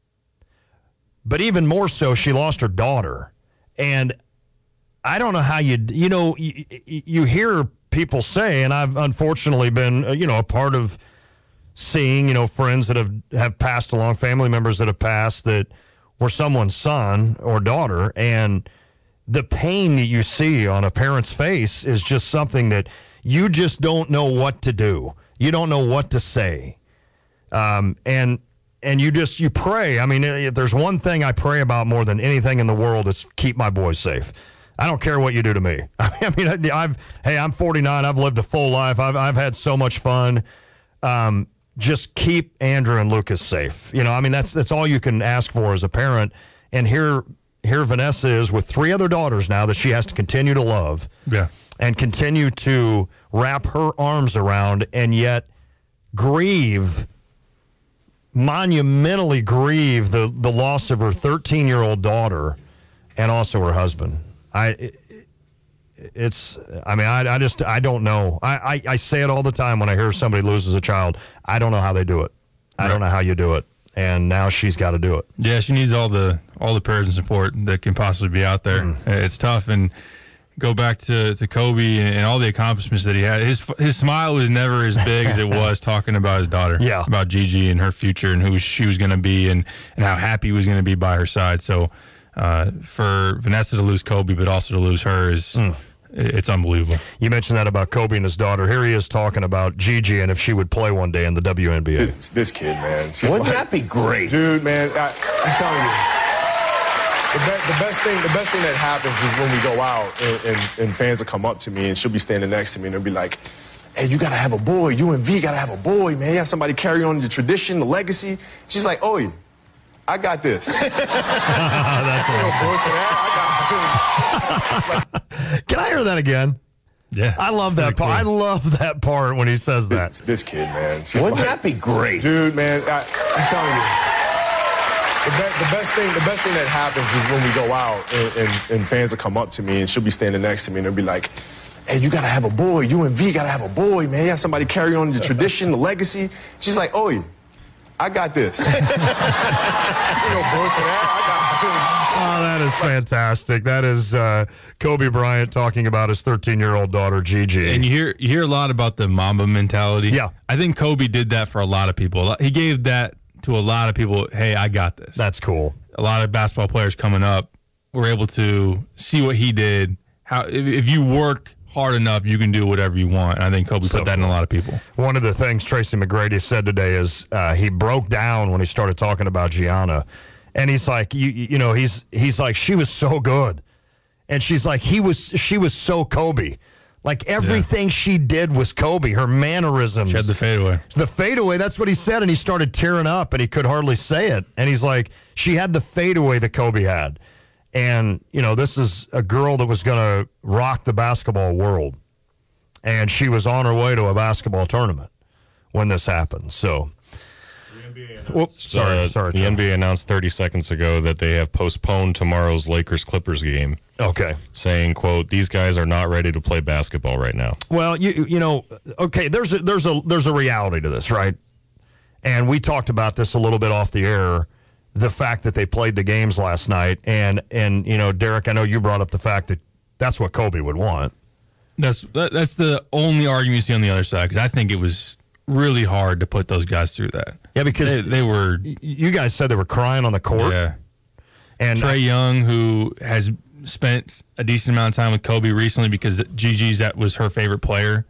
But even more so, she lost her daughter. And I don't know how you, you know, you, you hear people say, and I've unfortunately been, you know, a part of seeing, you know, friends that have, have passed along, family members that have passed that were someone's son or daughter. And the pain that you see on a parent's face is just something that you just don't know what to do. You don't know what to say. Um, and and you just, you pray. I mean, if there's one thing I pray about more than anything in the world, it's keep my boys safe. I don't care what you do to me. I mean, I've, hey, I'm forty-nine. I've lived a full life. I've, I've had so much fun. Um, just keep Andrew and Lucas safe. You know, I mean, that's, that's all you can ask for as a parent. And here, here Vanessa is with three other daughters now that she has to continue to love. Yeah. And continue to wrap her arms around, and yet grieve, monumentally grieve the, the loss of her thirteen-year-old daughter and also her husband. I, it's, I mean, I, I just, I don't know. I, I, I say it all the time when I hear somebody loses a child. I don't know how they do it. I don't know how you do it. And now she's got to do it. Yeah, she needs all the all the prayers and support that can possibly be out there. Mm. It's tough. And go back to, to Kobe and, and all the accomplishments that he had. His his smile was never as big as it was talking about his daughter. Yeah. About Gigi and her future and who she was going to be and, and how happy he was going to be by her side. So uh, for Vanessa to lose Kobe but also to lose her is mm. it's unbelievable. You mentioned that about Kobe and his daughter. Here he is talking about Gigi and if she would play one day in the W N B A. This, this kid, man. She's Wouldn't like, that be great? Dude, man, I, I'm telling you. The, be, the best thing, the best thing that happens is when we go out and, and, and fans will come up to me and she'll be standing next to me and they'll be like, "Hey, you gotta have a boy. U N V gotta have a boy, man. You have somebody carry on the tradition, the legacy." She's like, "Oh, I got this." That's Can I hear that again? Yeah. I love that part. Cool. I love that part when he says that. This, this kid, man. She's Wouldn't like, that be great? Dude, man, I, I'm telling you. The, be, the best thing the best thing that happens is when we go out and, and, and fans will come up to me and she'll be standing next to me and they'll be like, hey, you got to have a boy. You and V got to have a boy, man. You have somebody carry on the tradition, the legacy. She's like, oh, I got this. You know, boy, for that, I got Oh, that is fantastic. That is uh, Kobe Bryant talking about his thirteen-year-old daughter, Gigi. And you hear you hear a lot about the Mamba mentality. Yeah. I think Kobe did that for a lot of people. He gave that to a lot of people. Hey, I got this. That's cool. A lot of basketball players coming up were able to see what he did. How if, if you work hard enough, you can do whatever you want. And I think Kobe so put that cool. in a lot of people. One of the things Tracy McGrady said today is uh, he broke down when he started talking about Gianna. And he's like, you, you know, he's he's like, she was so good, and she's like, he was, she was so Kobe, like everything yeah. she did was Kobe. Her mannerisms, she had the fadeaway, the fadeaway. That's what he said, and he started tearing up, and he could hardly say it. And he's like, she had the fadeaway that Kobe had, and you know, this is a girl that was going to rock the basketball world, and she was on her way to a basketball tournament when this happened. So. Whoops, sorry, uh, sorry. The John. N B A announced thirty seconds ago that they have postponed tomorrow's Lakers-Clippers game. Okay. Saying, quote, these guys are not ready to play basketball right now. Well, you you know, okay, there's a, there's a there's a reality to this, right? And we talked about this a little bit off the air, the fact that they played the games last night. And, and you know, Derek, I know you brought up the fact that that's what Kobe would want. That's, that, that's the only argument you see on the other side, because I think it was really hard to put those guys through that. Yeah, because they, they were. You guys said they were crying on the court. Yeah, and Trae Young, who has spent a decent amount of time with Kobe recently because Gigi's that was her favorite player.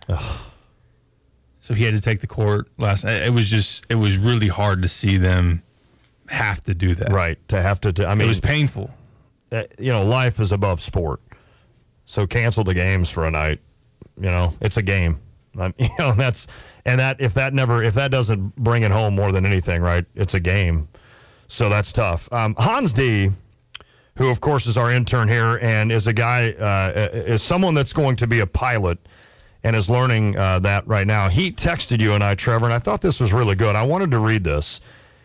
So he had to take the court last night. It was just, it was really hard to see them have to do that. Right, to have to. to I mean, it was painful. Uh, you know, life is above sport. So cancel the games for a night. You know, it's a game. Um, you know, that's. And that if that never if that doesn't bring it home more than anything, right? It's a game, so that's tough. Um, Hans D, who of course is our intern here and is a guy uh, is someone that's going to be a pilot and is learning uh, that right now. He texted you and I, Trevor, and I thought this was really good. I wanted to read this,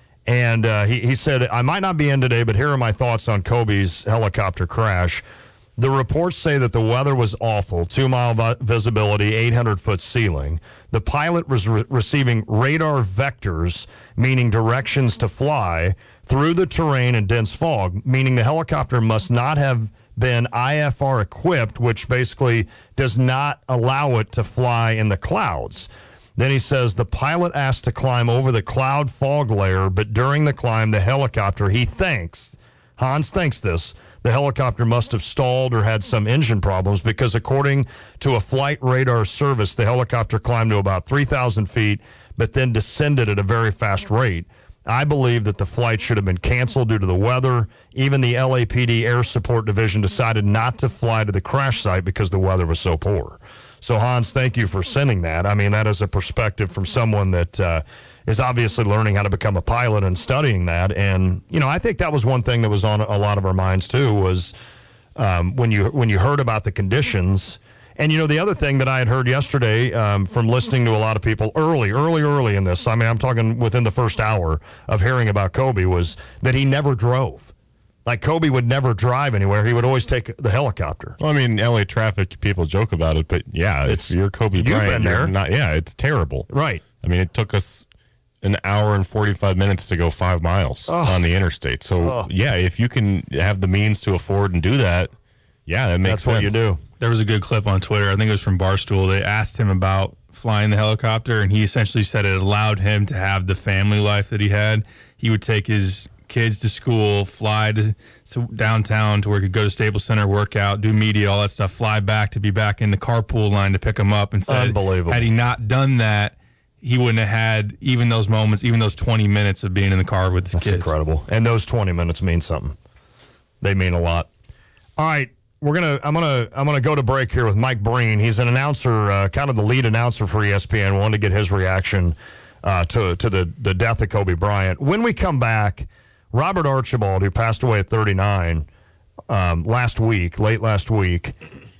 and uh, he he said, I might not be in today, but here are my thoughts on Kobe's helicopter crash. The reports say that the weather was awful, two-mile visibility, eight hundred foot ceiling. The pilot was re- receiving radar vectors, meaning directions to fly, through the terrain and dense fog, meaning the helicopter must not have been I F R equipped, which basically does not allow it to fly in the clouds. Then he says the pilot asked to climb over the cloud fog layer, but during the climb, the helicopter, he thinks, Hans thinks this, the helicopter must have stalled or had some engine problems because according to a flight radar service, the helicopter climbed to about three thousand feet, but then descended at a very fast rate. I believe that the flight should have been canceled due to the weather. Even the L A P D Air Support Division decided not to fly to the crash site because the weather was so poor. So, Hans, thank you for sending that. I mean, that is a perspective from someone that uh, is obviously learning how to become a pilot and studying that. And, you know, I think that was one thing that was on a lot of our minds, too, was um, when you when you heard about the conditions. And, you know, the other thing that I had heard yesterday um, from listening to a lot of people early, early, early in this, I mean, I'm talking within the first hour of hearing about Kobe, was that he never drove. Like, Kobe would never drive anywhere. He would always take the helicopter. Well, I mean, L A traffic, people joke about it, but yeah, it's you're Kobe Bryant. You've been there. Not, yeah, it's terrible. Right. I mean, it took us an hour and forty-five minutes to go five miles oh. on the interstate. So, oh. yeah, if you can have the means to afford and do that, yeah, that makes That's sense. what you do. There was a good clip on Twitter. I think it was from Barstool. They asked him about flying the helicopter, and he essentially said it allowed him to have the family life that he had. He would take his kids to school, fly to, to downtown to where he could go to Staples Center, work out, do media, all that stuff, fly back to be back in the carpool line to pick him up. And said, Unbelievable. Had he not done that, he wouldn't have had even those moments, even those twenty minutes of being in the car with his That's kids. That's incredible. And those twenty minutes mean something. They mean a lot. All right. We're gonna. I'm gonna. I'm gonna go to break here with Mike Breen. He's an announcer, uh, kind of the lead announcer for E S P N. Wanted to get his reaction uh, to to the the death of Kobe Bryant. When we come back, Robert Archibald, who passed away at thirty-nine um, last week, late last week,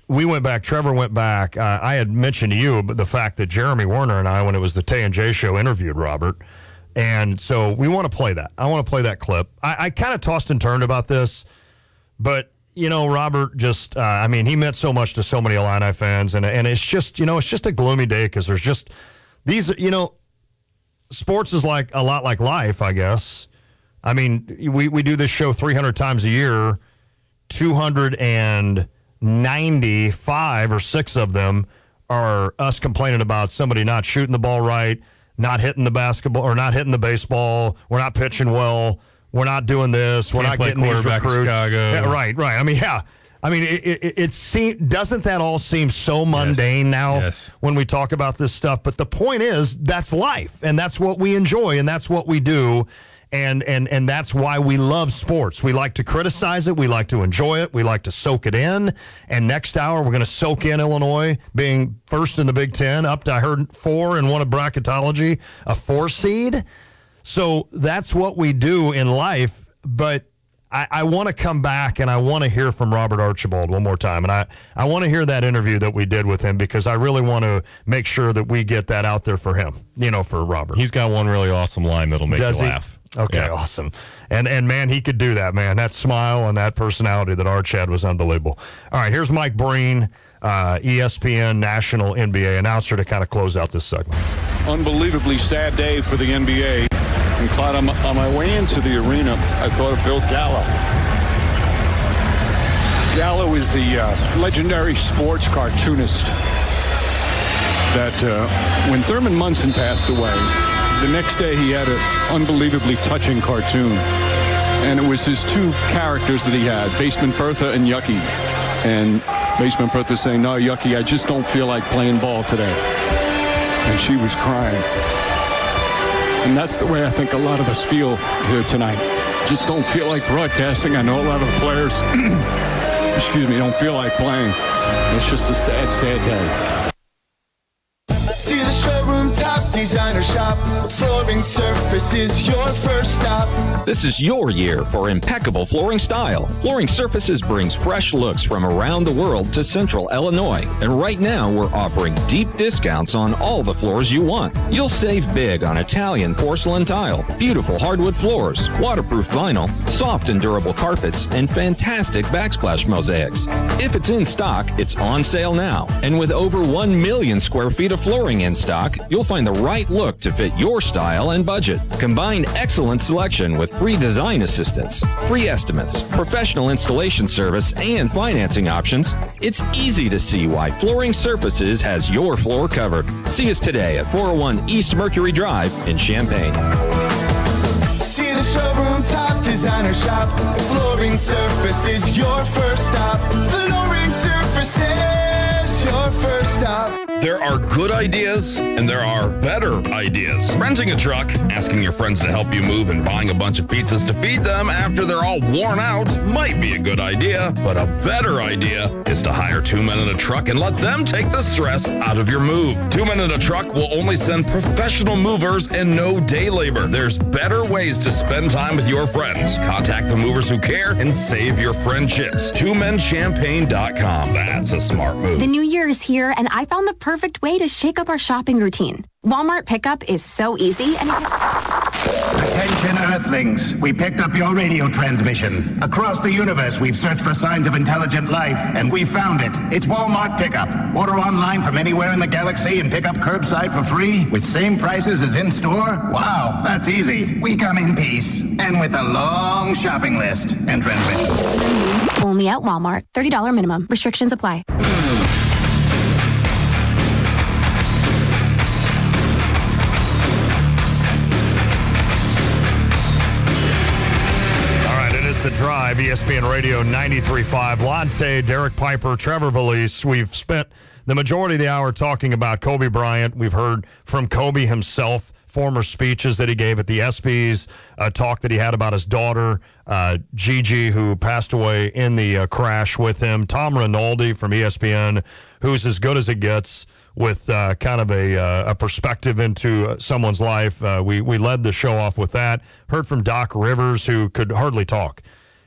we went back, Trevor went back. Uh, I had mentioned to you the fact that Jeremy Werner and I, when it was the Tay and Jay show, interviewed Robert. And so we want to play that. I want to play that clip. I, I kind of tossed and turned about this, but, you know, Robert just, uh, I mean, he meant so much to so many Illini fans. And, and it's just, you know, it's just a gloomy day because there's just these, you know, sports is like a lot like life, I guess. I mean, we, we do this show three hundred times a year, two hundred ninety-five or six of them are us complaining about somebody not shooting the ball right, not hitting the basketball or not hitting the baseball. We're not pitching well. We're not doing this. We're Can't not getting these quarterback in recruits. Chicago. Yeah, right, right. I mean, yeah. I mean, it, it, it seem, doesn't that all seem so mundane yes. now yes. when we talk about this stuff? But the point is, that's life, and that's what we enjoy, and that's what we do, and and and that's why we love sports. We like to criticize it. We like to enjoy it. We like to soak it in. And next hour, we're going to soak in Illinois being first in the Big Ten, up to, I heard, four in one of bracketology, a four seed. So that's what we do in life, but I, I want to come back and I want to hear from Robert Archibald one more time. And I, I want to hear that interview that we did with him because I really want to make sure that we get that out there for him, you know, for Robert. He's got one really awesome line that'll make Does you he? laugh. Okay, Yeah. awesome. And, and man, he could do that, man. That smile and that personality that Arch had was unbelievable. All right, here's Mike Breen, uh, E S P N National N B A announcer to kind of close out this segment. Unbelievably sad day for the N B A. And Clyde, on my, on my way into the arena, I thought of Bill Gallo. Gallo is the uh, legendary sports cartoonist that uh, when Thurman Munson passed away, the next day he had an unbelievably touching cartoon. And it was his two characters that he had, Basement Bertha and Yucky. And Basement Bertha saying, "No, Yucky, I just don't feel like playing ball today." And she was crying. And that's the way I think a lot of us feel here tonight. Just don't feel like broadcasting. I know a lot of the players, excuse me, don't feel like playing. It's just a sad, sad day. See the showroom top designer shop. Flooring Surface is your first stop. This is your year for impeccable flooring style. Flooring Surfaces brings fresh looks from around the world to Central Illinois. And right now, we're offering deep discounts on all the floors you want. You'll save big on Italian porcelain tile, beautiful hardwood floors, waterproof vinyl, soft and durable carpets, and fantastic backsplash mosaics. If it's in stock, it's on sale now. And with over one million square feet of flooring in stock, you'll find the right look to fit your style and budget. Combine excellent selection with free design assistance, free estimates, professional installation service, and financing options. It's easy to see why Flooring Surfaces has your floor covered. See us today at four oh one East Mercury Drive in Champaign. See the showroom top designer shop. Flooring Surfaces your first stop. Flooring Surfaces your first stop. There are good ideas and there are better ideas. Renting a truck, asking your friends to help you move, and buying a bunch of pizzas to feed them after they're all worn out might be a good idea, but a better idea is to hire Two Men in a Truck and let them take the stress out of your move. Two Men in a Truck will only send professional movers and no day labor. There's better ways to spend time with your friends. Contact the movers who care and save your friendships. two men champaign dot com. That's a smart move. The new year is here, and I found the perfect way to shake up our shopping routine. Walmart pickup is so easy, and it has... Attention, Earthlings. We picked up your radio transmission. Across the universe, we've searched for signs of intelligent life, and we found it. It's Walmart Pickup. Order online from anywhere in the galaxy and pick up curbside for free with same prices as in-store. Wow, that's easy. We come in peace and with a long shopping list and transmission. Only at Walmart. thirty dollars minimum. Restrictions apply. The Drive, E S P N Radio ninety-three point five. Lante, Derek Piper, Trevor Valise. We've spent the majority of the hour talking about Kobe Bryant. We've heard from Kobe himself, former speeches that he gave at the ESPYs, a talk that he had about his daughter, uh, Gigi, who passed away in the uh, crash with him. Tom Rinaldi from E S P N, who's as good as it gets with uh, kind of a, uh, a perspective into uh, someone's life. Uh, we, we led the show off with that. Heard from Doc Rivers, who could hardly talk.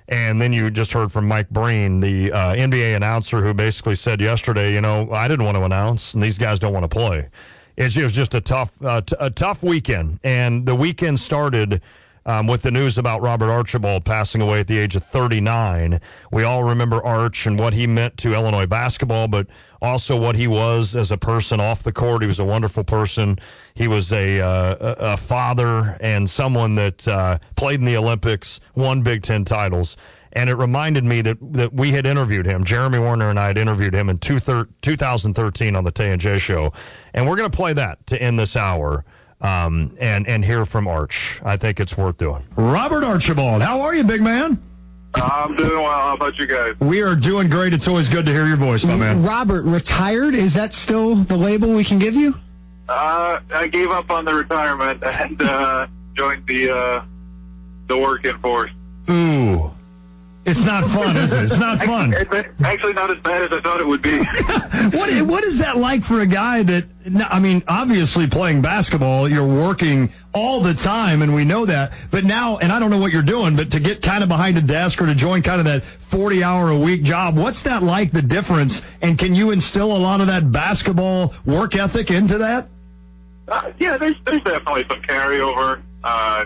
And then you just heard from Mike Breen, the uh, N B A announcer, who basically said yesterday, you know, I didn't want to announce, and these guys don't want to play. It was just a tough, uh, t- a tough weekend, and the weekend started um, with the news about Robert Archibald passing away at the age of thirty-nine. We all remember Arch and what he meant to Illinois basketball, but also what he was as a person off the court. He was a wonderful person. He was a uh, a father and someone that uh, played in the Olympics, won Big Ten titles. And it reminded me that, that we had interviewed him. Jeremy Warner and I had interviewed him in two thir- two thousand thirteen on the Tay and Jay Show. And we're going to play that to end this hour um, and, and hear from Arch. I think it's worth doing. Robert Archibald, how are you, big man? I'm doing well. How about you guys? We are doing great. It's always good to hear your voice, my man. Robert, retired? Is that still the label we can give you? Uh, I gave up on the retirement and uh, joined the uh, the working force. Ooh. It's not fun, is it? It's not fun. It's actually not as bad as I thought it would be. What What is that like for a guy that, I mean, obviously playing basketball, you're working all the time, and we know that. But now, and I don't know what you're doing, but to get kind of behind a desk or to join kind of that forty-hour-a-week job, what's that like, the difference? And can you instill a lot of that basketball work ethic into that? Uh, yeah, there's there's definitely some carryover, uh,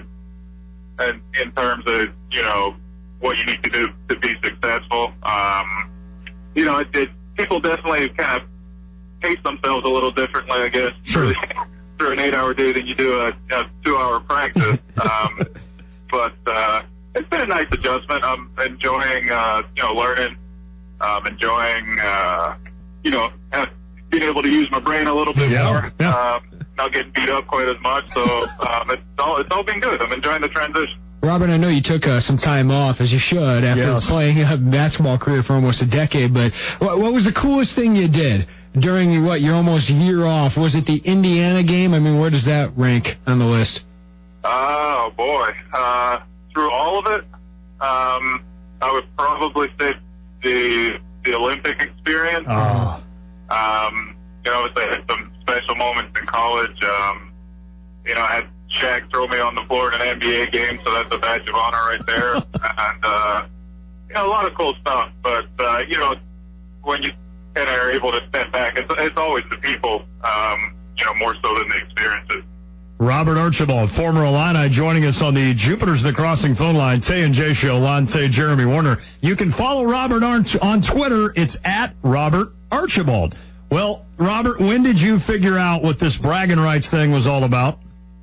and in terms of, you know, what you need to do to be successful. Um, you know, it, it, people definitely kind of pace themselves a little differently, I guess, sure. through an eight-hour day than you do a, a two-hour practice. um, but uh, it's been a nice adjustment. I'm enjoying, uh, you know, learning. I'm enjoying, uh, you know, being able to use my brain a little bit yeah. more. Yeah. Um, not getting beat up quite as much. So um, it's all it's all been good. I'm enjoying the transition. Robert, I know you took uh, some time off, as you should, after yes. playing a basketball career for almost a decade. But what, what was the coolest thing you did during, what, your almost year off? Was it the Indiana game? I mean, where does that rank on the list? Oh, boy. Uh, through all of it, um, I would probably say the the Olympic experience. Oh. Um, you know, I had some special moments in college. Um, you know, I had Shaq throw me on the floor in an N B A game, so that's a badge of honor right there. and, uh, you know, a lot of cool stuff. But, uh, you know, when you kind of are able to step back, it's, it's always the people, um, you know, more so than the experiences. Robert Archibald, former Illini, joining us on the Jupiter's The Crossing phone line. Tay and Jay Show, Lon Tay, Jeremy Warner. You can follow Robert Arch on Twitter. It's at Robert Archibald. Well, Robert, when did you figure out what this bragging rights thing was all about?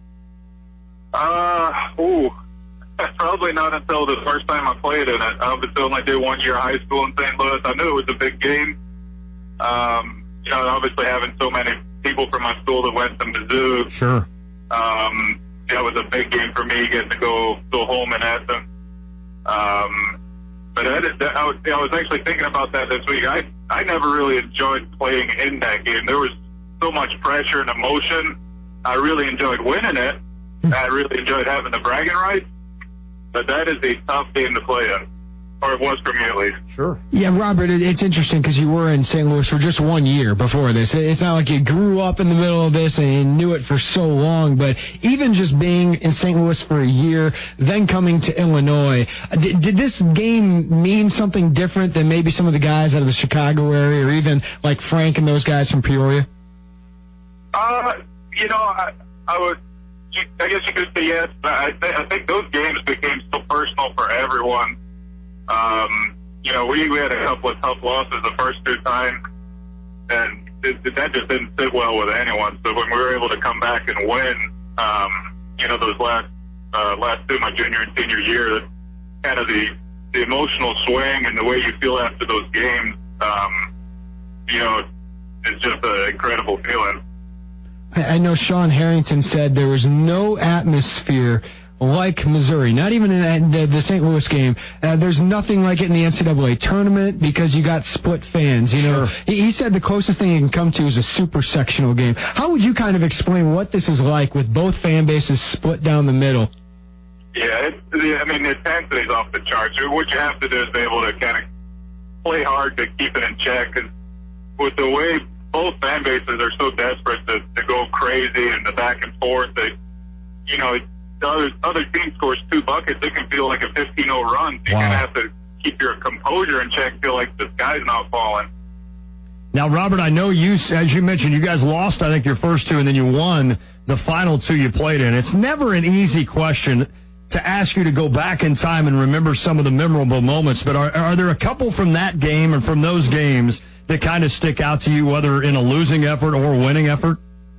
Uh, ooh, probably not until the first time I played in it. I was only did one year of high school in Saint Louis. I knew it was a big game. Um, you know, obviously having so many people from my school that went to Mizzou. Sure. Um, that was a big game for me, getting to go go home in Essen. Um, but I, did, I, was, I was actually thinking about that this week. I I never really enjoyed playing in that game. There was so much pressure and emotion. I really enjoyed winning it. I really enjoyed having the bragging rights, but that is a tough game to play in, or it was for me at least. Sure. Yeah, Robert, it, it's interesting because you were in Saint Louis for just one year before this. It's not like you grew up in the middle of this and knew it for so long, but even just being in Saint Louis for a year, then coming to Illinois, did, did this game mean something different than maybe some of the guys out of the Chicago area or even like Frank and those guys from Peoria? Uh, you know, I, I would... I guess you could say yes, but I, th- I think those games became so personal for everyone. Um, you know, we, we had a couple of tough losses the first two times, and it, it, that just didn't sit well with anyone. So when we were able to come back and win, um, you know, those last uh, last two, my junior and senior year, that kind of the, the emotional swing and the way you feel after those games, um, you know, it's just an incredible feeling. I know Sean Harrington said there was no atmosphere like Missouri, not even in the, the Saint Louis game. Uh, there's nothing like it in the N C double A tournament because you got split fans. You know, sure. he, he said the closest thing you can come to is a super sectional game. How would you kind of explain what this is like with both fan bases split down the middle? Yeah, it's, I mean, the intensity is off the charts. What you have to do is be able to kind of play hard to keep it in check. Because with the way both fan bases are so desperate to, to go crazy and the back and forth, they, you know, the other, other team scores two buckets, it can feel like a fifteen oh run. So you Wow. kind of have to keep your composure in check, feel like the sky's not falling. Now, Robert, I know you, as you mentioned, you guys lost, I think, your first two, and then you won the final two you played in. It's never an easy question to ask you to go back in time and remember some of the memorable moments, but are, are there a couple from that game and from those games that kind of stick out to you, whether in a losing effort or a winning effort?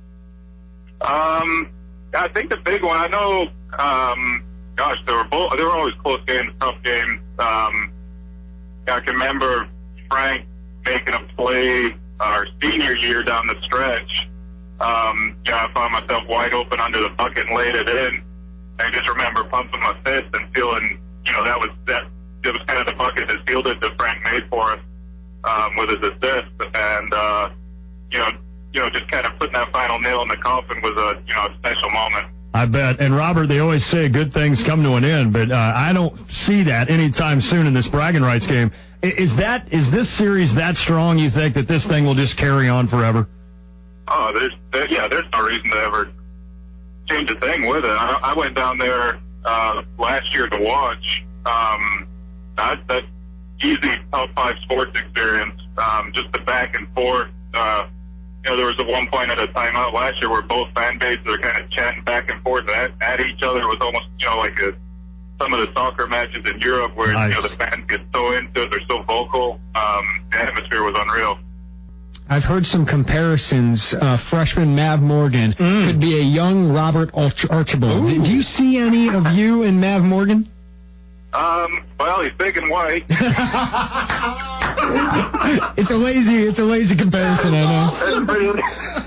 Um, I think the big one, I know, um, gosh, they were both, they were always close games, tough games. Um, I can remember Frank making a play our senior year down the stretch. Um, yeah, I found myself wide open under the bucket and laid it in. I just remember pumping my fist and feeling, you know, that was that. It was kind of the bucket that sealed it that Frank made for us um, with his assist, and uh, you know, you know, just kind of putting that final nail in the coffin was a you know a special moment. I bet. And Robert, they always say good things come to an end, but uh, I don't see that anytime soon in this bragging rights game. Is that is this series that strong? You think that this thing will just carry on forever? Oh, there's there, yeah, there's no reason to ever change a thing with it. I, I went down there uh, last year to watch. Um, that that easy top five sports experience. Um, just the back and forth. Uh, you know, there was a one point at a timeout last year where both fan bases are kind of chatting back and forth at, at each other. It was almost you know like a some of the soccer matches in Europe where nice. you know the fans get so into it, they're so vocal. Um, the atmosphere was unreal. I've heard some comparisons. Uh, freshman Mav Morgan mm. could be a young Robert Arch- Archibald. Ooh. Do you see any of you in Mav Morgan? Um, well, he's big and white. It's a lazy, it's a lazy comparison, I know. That's pretty,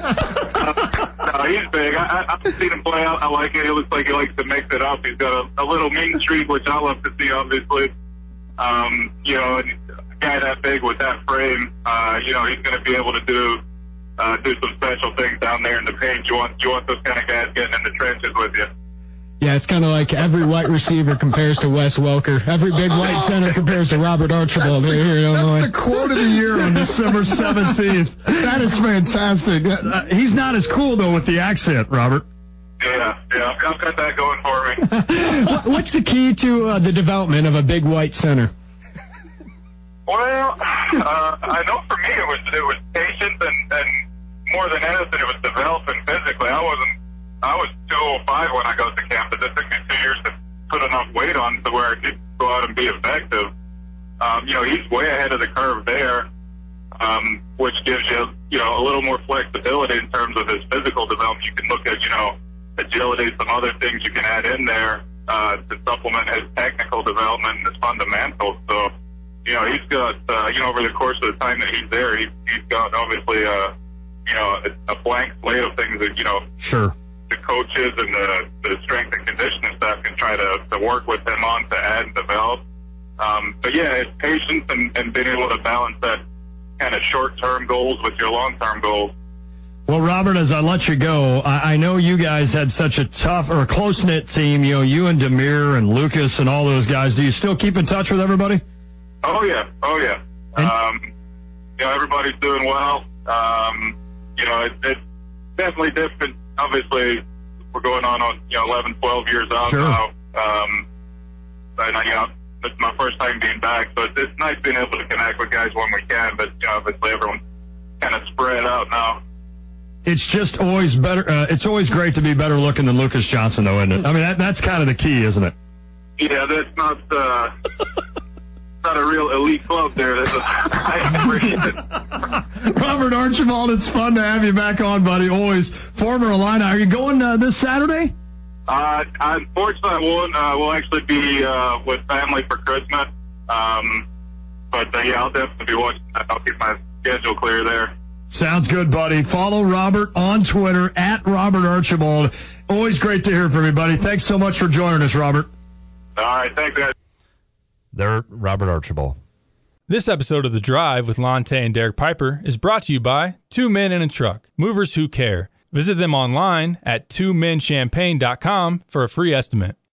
uh, no, he's big. I, I, I've seen him play out. I like it. It looks like he likes to mix it up. He's got a, a little mean streak, which I love to see, obviously. Um, you know, and a guy that big with that frame, uh, you know, he's going to be able to do uh, do some special things down there in the paint. You want you want those kind of guys getting in the trenches with you. Yeah, it's kind of like every white receiver compares to Wes Welker. Every big white center compares to Robert Archibald here in Illinois. That's the quote of the year on December seventeenth. That is fantastic. Uh, he's not as cool, though, with the accent, Robert. Yeah, yeah, I've got that going for me. What's the key to uh, the development of a big white center? Well, uh, I know for me it was it was patience and, and more than anything it was developing physically. I wasn't I was two oh five when I got to campus. It took me two years to put enough weight on to where I could go out and be effective. Um, you know, he's way ahead of the curve there, um, which gives you, you know, a little more flexibility in terms of his physical development. You can look at, you know, agility, some other things you can add in there uh, to supplement his technical development and his fundamentals. So, you know, he's got, uh, you know, over the course of the time that he's there, he's, he's got obviously, uh, you know, a, a blank slate of things that, you know, sure. the coaches and the, the strength and conditioning staff can try to, to work with him on to add and develop. Um, but yeah, it's patience and, and being able to balance that kind of short-term goals with your long-term goals. Well, Robert, as I let you go, I, I know you guys had such a tough or a close-knit team, you know, you and Demir and Lucas and all those guys. Do you still keep in touch with everybody? Oh, yeah. Oh, yeah. Um, you know, everybody's doing well. Um, you know, it, it's definitely different. Obviously, we're going on, on you know, eleven, twelve years out sure. now. Um, and, you know, it's my first time being back, so it's, it's nice being able to connect with guys when we can, but, you know, obviously everyone's kind of spread out now. It's just always better. Uh, it's always great to be better looking than Lucas Johnson, though, isn't it? I mean, that, that's kind of the key, isn't it? Yeah, that's not uh, not a real elite club there. That's a, I appreciate it. Robert Archibald, it's fun to have you back on, buddy. Always. Former Illini. Are you going uh, this Saturday? Uh, unfortunately, I won't. Uh, we'll actually be uh, with family for Christmas. Um, but, uh, yeah, I'll definitely be watching that. I'll keep my schedule clear there. Sounds good, buddy. Follow Robert on Twitter, at Robert Archibald. Always great to hear from you, buddy. Thanks so much for joining us, Robert. All right, thanks, guys. They're Robert Archibald. This episode of The Drive with Lonte and Derek Piper is brought to you by Two Men in a Truck, movers who care. Visit them online at two men champagne dot com for a free estimate.